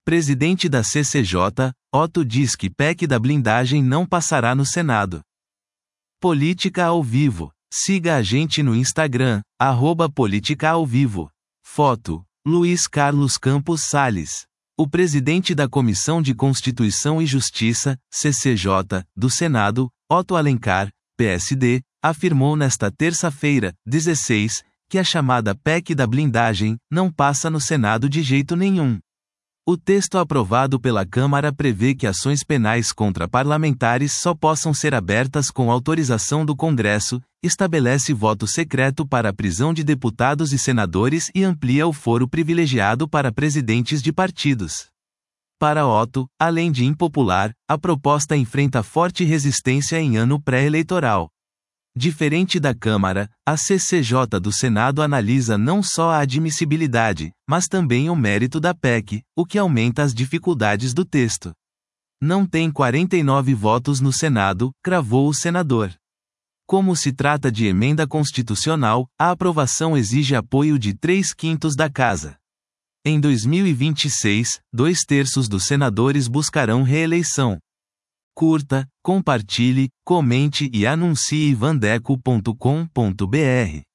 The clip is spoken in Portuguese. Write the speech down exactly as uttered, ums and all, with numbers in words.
Presidente da C C J, Otto diz que P E C da blindagem não passará no Senado. Política ao vivo. Siga a gente no Instagram, arroba Política ao Vivo. Foto: Luiz Carlos Campos Salles. O presidente da Comissão de Constituição e Justiça, C C J, do Senado, Otto Alencar, P S D, afirmou nesta terça-feira, dezesseis, que a chamada P E C da blindagem não passa no Senado de jeito nenhum. O texto aprovado pela Câmara prevê que ações penais contra parlamentares só possam ser abertas com autorização do Congresso, estabelece voto secreto para a prisão de deputados e senadores e amplia o foro privilegiado para presidentes de partidos. Para Otto, além de impopular, a proposta enfrenta forte resistência em ano pré-eleitoral. Diferente da Câmara, a C C J do Senado analisa não só a admissibilidade, mas também o mérito da P E C, o que aumenta as dificuldades do texto. Não tem quarenta e nove votos no Senado, cravou o senador. Como se trata de emenda constitucional, a aprovação exige apoio de três quintos da Casa. Em dois mil e vinte e seis, dois terços dos senadores buscarão reeleição. Curta, compartilhe, comente e anuncie vandeco ponto com ponto br.